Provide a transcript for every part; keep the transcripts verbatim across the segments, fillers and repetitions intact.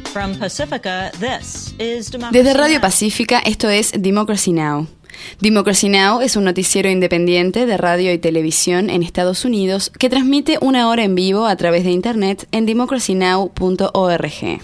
From Pacifica, this is Democracy Desde Radio Now! Pacífica, esto es Democracy Now! Democracy Now! Es un noticiero independiente de radio y televisión en Estados Unidos que transmite una hora en vivo a través de internet en democracy now punto org.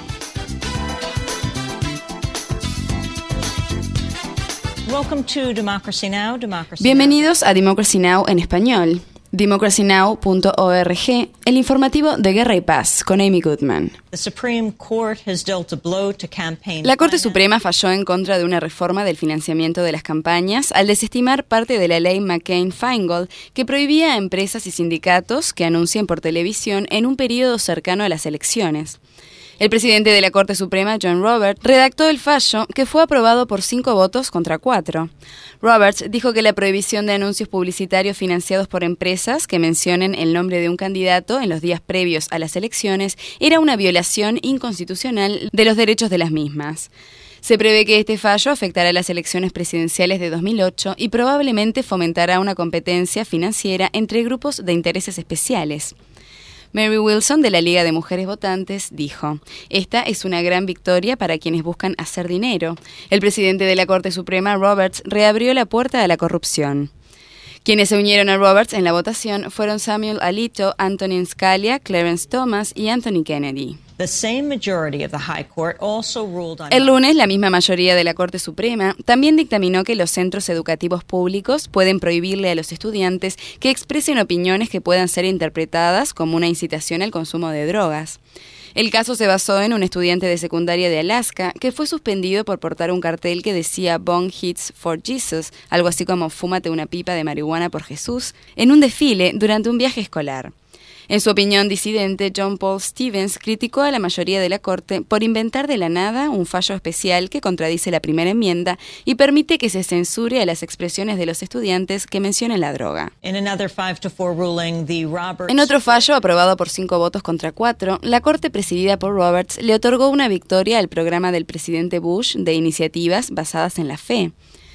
Welcome to Democracy Now! Democracy Bienvenidos a Democracy Now! En español. democracy now punto org, el informativo de Guerra y Paz, con Amy Goodman. The Supreme Court has dealt a blow to campaign La Corte finance. Suprema falló en contra de una reforma del financiamiento de las campañas al desestimar parte de la ley McCain-Feingold que prohibía a empresas y sindicatos que anuncien por televisión en un periodo cercano a las elecciones. El presidente de la Corte Suprema, John Roberts, redactó el fallo que fue aprobado por cinco votos contra cuatro. Roberts dijo que la prohibición de anuncios publicitarios financiados por empresas que mencionen el nombre de un candidato en los días previos a las elecciones era una violación inconstitucional de los derechos de las mismas. Se prevé que este fallo afectará las elecciones presidenciales de dos mil ocho y probablemente fomentará una competencia financiera entre grupos de intereses especiales. Mary Wilson, de la Liga de Mujeres Votantes, dijo: «Esta es una gran victoria para quienes buscan hacer dinero». El presidente de la Corte Suprema, Roberts, reabrió la puerta a la corrupción. Quienes se unieron a Roberts en la votación fueron Samuel Alito, Antonin Scalia, Clarence Thomas y Anthony Kennedy. The same majority of the High Court also ruled on El lunes, la misma mayoría de la Corte Suprema también dictaminó que los centros educativos públicos pueden prohibirle a los estudiantes que expresen opiniones que puedan ser interpretadas como una incitación al consumo de drogas. El caso se basó en un estudiante de secundaria de Alaska que fue suspendido por portar un cartel que decía Bong Hits for Jesus, algo así como fúmate una pipa de marihuana por Jesús, en un desfile durante un viaje escolar. En su opinión disidente, John Paul Stevens criticó a la mayoría de la Corte por inventar de la nada un fallo especial que contradice la primera enmienda y permite que se censure a las expresiones de los estudiantes que mencionen la droga. In another five to four ruling, the Roberts En otro fallo, aprobado por cinco votos contra cuatro, la Corte presidida por Roberts le otorgó una victoria al programa del presidente Bush de iniciativas basadas en la fe.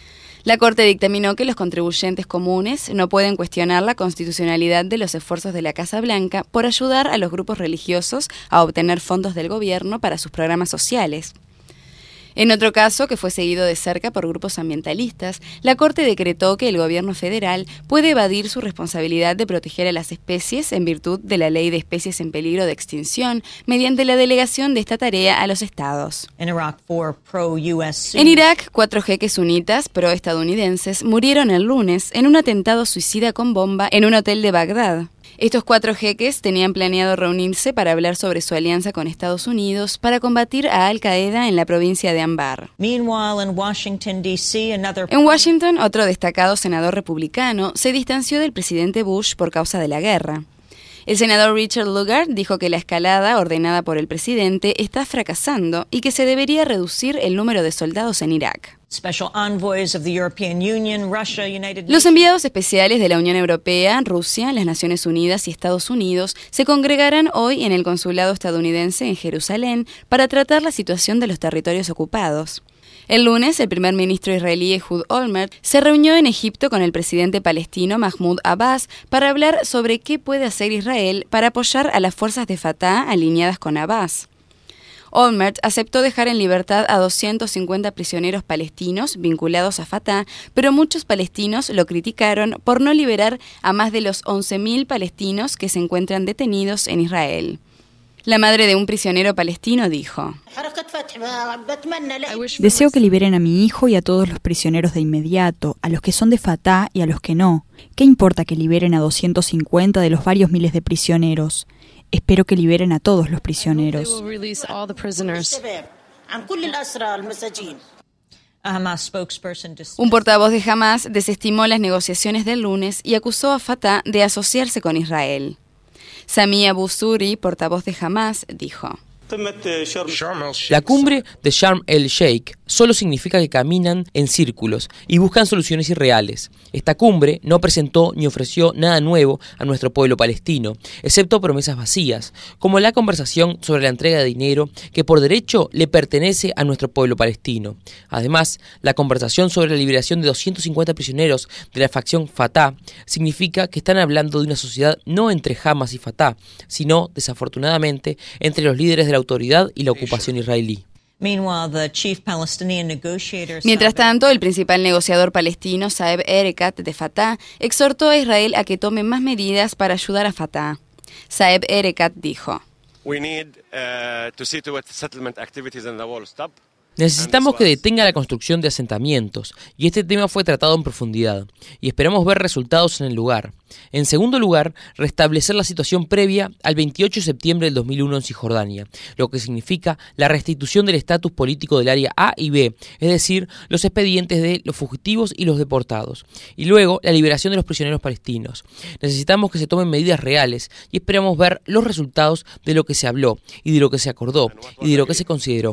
La Corte dictaminó que los contribuyentes comunes no pueden cuestionar la constitucionalidad de los esfuerzos de la Casa Blanca por ayudar a los grupos religiosos a obtener fondos del gobierno para sus programas sociales. En otro caso, que fue seguido de cerca por grupos ambientalistas, la Corte decretó que el gobierno federal puede evadir su responsabilidad de proteger a las especies en virtud de la Ley de Especies en Peligro de Extinción mediante la delegación de esta tarea a los estados. in Iraq, four pro-U S En Irak, cuatro jeques sunitas pro-estadounidenses murieron el lunes en un atentado suicida con bomba en un hotel de Bagdad. Estos cuatro jeques tenían planeado reunirse para hablar sobre su alianza con Estados Unidos para combatir a Al-Qaeda en la provincia de Anbar. Meanwhile, in Washington, D C, another En Washington, otro destacado senador republicano se distanció del presidente Bush por causa de la guerra. El senador Richard Lugar dijo que la escalada ordenada por el presidente está fracasando y que se debería reducir el número de soldados en Irak. special envoys of the European Union, Russia, United Los enviados especiales de la Unión Europea, Rusia, las Naciones Unidas y Estados Unidos se congregarán hoy en el consulado estadounidense en Jerusalén para tratar la situación de los territorios ocupados. El lunes, el primer ministro israelí Ehud Olmert se reunió en Egipto con el presidente palestino Mahmoud Abbas para hablar sobre qué puede hacer Israel para apoyar a las fuerzas de Fatah alineadas con Abbas. Olmert aceptó dejar en libertad a doscientos cincuenta prisioneros palestinos vinculados a Fatah, pero muchos palestinos lo criticaron por no liberar a más de los once mil palestinos que se encuentran detenidos en Israel. La madre de un prisionero palestino dijo: Deseo que liberen a mi hijo y a todos los prisioneros de inmediato, a los que son de Fatah y a los que no. ¿Qué importa que liberen a doscientos cincuenta de los varios miles de prisioneros? Espero que liberen a todos los prisioneros. A Hamas spokesperson dis- Un portavoz de Hamas desestimó las negociaciones del lunes y acusó a Fatah de asociarse con Israel. Sami Abu Suri, portavoz de Hamas, dijo: La cumbre de Sharm el-Sheikh solo significa que caminan en círculos y buscan soluciones irreales. Esta cumbre no presentó ni ofreció nada nuevo a nuestro pueblo palestino, excepto promesas vacías, como la conversación sobre la entrega de dinero que por derecho le pertenece a nuestro pueblo palestino. Además, la conversación sobre la liberación de doscientos cincuenta prisioneros de la facción Fatah significa que están hablando de una sociedad no entre Hamas y Fatah, sino, desafortunadamente, entre los líderes de la autoridad y la ocupación israelí. Mientras tanto, el principal negociador palestino, Saeb Erekat, de Fatah, exhortó a Israel a que tome más medidas para ayudar a Fatah. Saeb Erekat dijo: Necesitamos que detenga la construcción de asentamientos, y este tema fue tratado en profundidad, y esperamos ver resultados en el lugar. En segundo lugar, restablecer la situación previa al veintiocho de septiembre del dos mil uno en Cisjordania, lo que significa la restitución del estatus político del área A y B, es decir, los expedientes de los fugitivos y los deportados, y luego la liberación de los prisioneros palestinos. Necesitamos que se tomen medidas reales y esperamos ver los resultados de lo que se habló, y de lo que se acordó, y de lo que se consideró.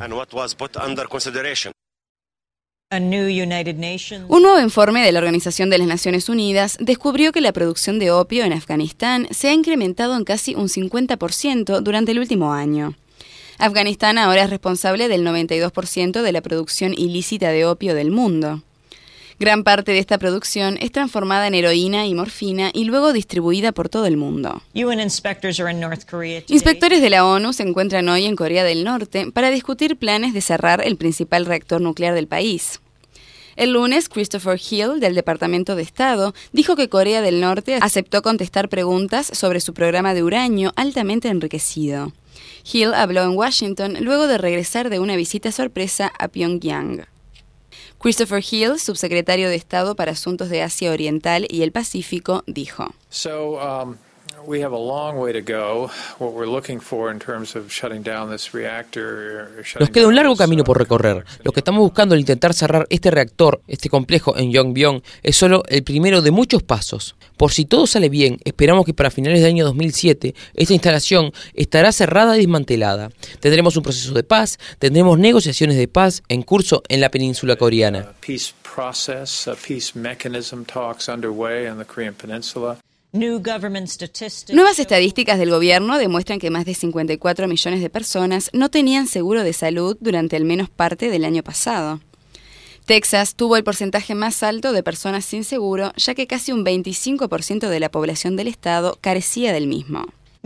Un nuevo informe de la Organización de las Naciones Unidas descubrió que la producción de opio en Afganistán se ha incrementado en casi un cincuenta por ciento durante el último año. Afganistán ahora es responsable del noventa y dos por ciento de la producción ilícita de opio del mundo. Gran parte de esta producción es transformada en heroína y morfina y luego distribuida por todo el mundo. Inspectores de la ONU se encuentran hoy en Corea del Norte para discutir planes de cerrar el principal reactor nuclear del país. El lunes, Christopher Hill, del Departamento de Estado, dijo que Corea del Norte aceptó contestar preguntas sobre su programa de uranio altamente enriquecido. Hill habló en Washington luego de regresar de una visita sorpresa a Pyongyang. Christopher Hill, subsecretario de Estado para Asuntos de Asia Oriental y el Pacífico, dijo: So, um, we have a long way to go. What we're looking for in terms of shutting down this reactor. Nos queda un largo camino por recorrer. Lo que estamos buscando al intentar cerrar este reactor, este complejo en Yongbyon, es solo el primero de muchos pasos. Por si todo sale bien, esperamos que para finales del año dos mil siete esta instalación estará cerrada y desmantelada. Tendremos un proceso de paz, tendremos negociaciones de paz en curso en la península coreana. Peace process, peace mechanism talks underway in the Korean Peninsula. Nuevas estadísticas del gobierno demuestran que más de cincuenta y cuatro millones de personas no tenían seguro de salud durante al menos parte del año pasado. Texas tuvo el porcentaje más alto de personas sin seguro, ya que casi un veinticinco por ciento de la población del estado carecía del mismo.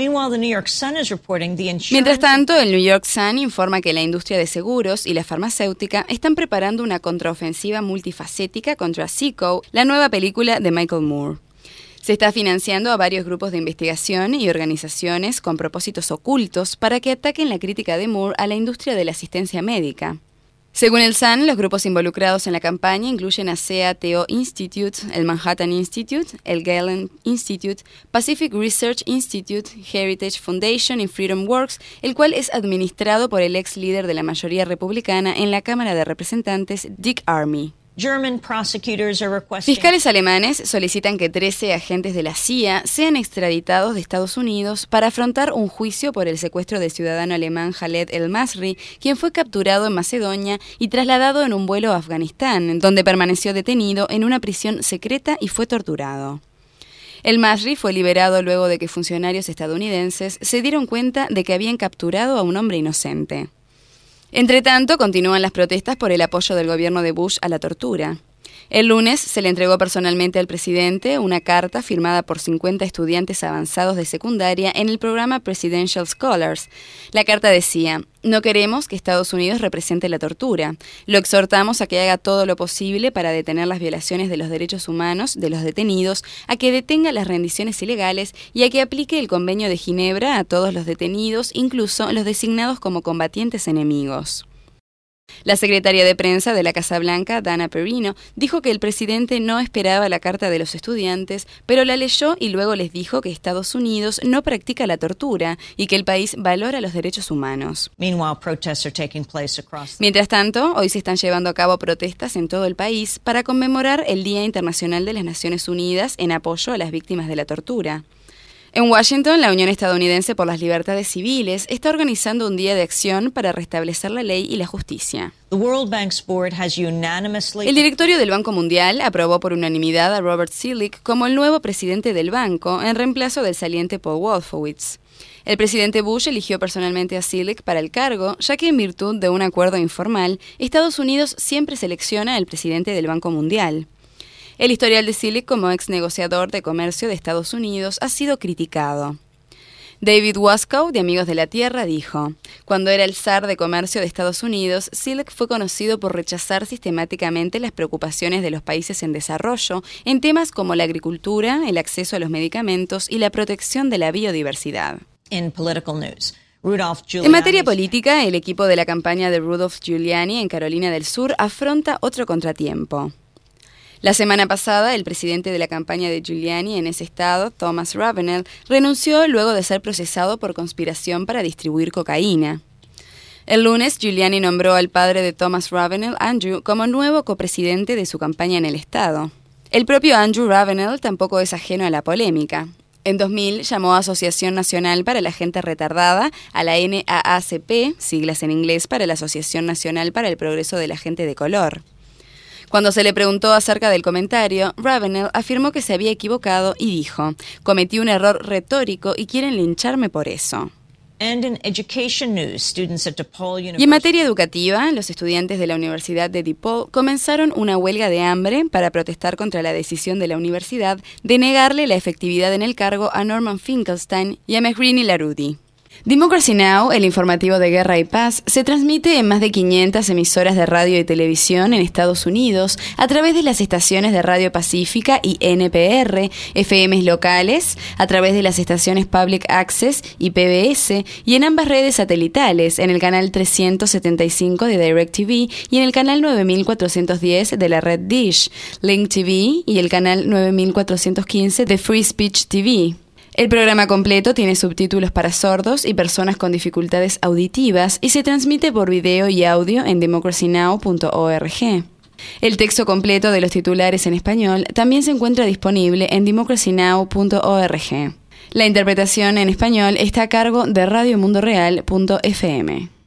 Mientras tanto, el New York Sun informa que la industria de seguros y la farmacéutica están preparando una contraofensiva multifacética contra Sicko, la nueva película de Michael Moore. Se está financiando a varios grupos de investigación y organizaciones con propósitos ocultos para que ataquen la crítica de Moore a la industria de la asistencia médica. Según el Sun, los grupos involucrados en la campaña incluyen a S E A T O Institute, el Manhattan Institute, el Galen Institute, Pacific Research Institute, Heritage Foundation y Freedom Works, el cual es administrado por el ex líder de la mayoría republicana en la Cámara de Representantes, Dick Armey. Fiscales alemanes solicitan que trece agentes de la C I A sean extraditados de Estados Unidos para afrontar un juicio por el secuestro del ciudadano alemán Khaled El-Masri, quien fue capturado en Macedonia y trasladado en un vuelo a Afganistán, donde permaneció detenido en una prisión secreta y fue torturado. El-Masri fue liberado luego de que funcionarios estadounidenses se dieron cuenta de que habían capturado a un hombre inocente. Entre tanto, continúan las protestas por el apoyo del gobierno de Bush a la tortura. El lunes se le entregó personalmente al presidente una carta firmada por cincuenta estudiantes avanzados de secundaria en el programa Presidential Scholars. La carta decía: no queremos que Estados Unidos represente la tortura. Lo exhortamos a que haga todo lo posible para detener las violaciones de los derechos humanos de los detenidos, a que detenga las rendiciones ilegales y a que aplique el Convenio de Ginebra a todos los detenidos, incluso los designados como combatientes enemigos. La secretaria de prensa de la Casa Blanca, Dana Perino, dijo que el presidente no esperaba la carta de los estudiantes, pero la leyó y luego les dijo que Estados Unidos no practica la tortura y que el país valora los derechos humanos. Mientras tanto, hoy se están llevando a cabo protestas en todo el país para conmemorar el Día Internacional de las Naciones Unidas en apoyo a las víctimas de la tortura. En Washington, la Unión Estadounidense por las Libertades Civiles está organizando un día de acción para restablecer la ley y la justicia. El directorio del Banco Mundial aprobó por unanimidad a Robert Silic como el nuevo presidente del banco, en reemplazo del saliente Paul Wolfowitz. El presidente Bush eligió personalmente a Silic para el cargo, ya que en virtud de un acuerdo informal, Estados Unidos siempre selecciona al presidente del Banco Mundial. El historial de Silic como ex negociador de comercio de Estados Unidos ha sido criticado. David Waskow, de Amigos de la Tierra, dijo: cuando era el zar de comercio de Estados Unidos, Silk fue conocido por rechazar sistemáticamente las preocupaciones de los países en desarrollo en temas como la agricultura, el acceso a los medicamentos y la protección de la biodiversidad. In political news. Rudolph Giuliani. En materia política, el equipo de la campaña de Rudolph Giuliani en Carolina del Sur afronta otro contratiempo. La semana pasada, el presidente de la campaña de Giuliani en ese estado, Thomas Ravenel, renunció luego de ser procesado por conspiración para distribuir cocaína. El lunes, Giuliani nombró al padre de Thomas Ravenel, Andrew, como nuevo copresidente de su campaña en el estado. El propio Andrew Ravenel tampoco es ajeno a la polémica. En dos mil llamó a Asociación Nacional para la Gente Retardada, a la N A A C P, siglas en inglés para la Asociación Nacional para el Progreso de la Gente de Color. Cuando se le preguntó acerca del comentario, Ravenel afirmó que se había equivocado y dijo: cometí un error retórico y quieren lincharme por eso. And in education news, students at DePaul University. Y en materia educativa, los estudiantes de la Universidad de DePaul comenzaron una huelga de hambre para protestar contra la decisión de la universidad de negarle la efectividad en el cargo a Norman Finkelstein y a Mehrini Larudi. Democracy Now!, el informativo de Guerra y Paz, se transmite en más de quinientas emisoras de radio y televisión en Estados Unidos a través de las estaciones de Radio Pacífica y N P R, F Ms locales, a través de las estaciones Public Access y P B S, y en ambas redes satelitales, en el canal trescientos setenta y cinco de DirecTV y en el canal nueve mil cuatrocientos diez de la red Dish, Link T V y el canal nueve mil cuatrocientos quince de Free Speech T V. El programa completo tiene subtítulos para sordos y personas con dificultades auditivas y se transmite por video y audio en democracy now punto org. El texto completo de los titulares en español también se encuentra disponible en democracy now punto org. La interpretación en español está a cargo de radio mundo real punto f m.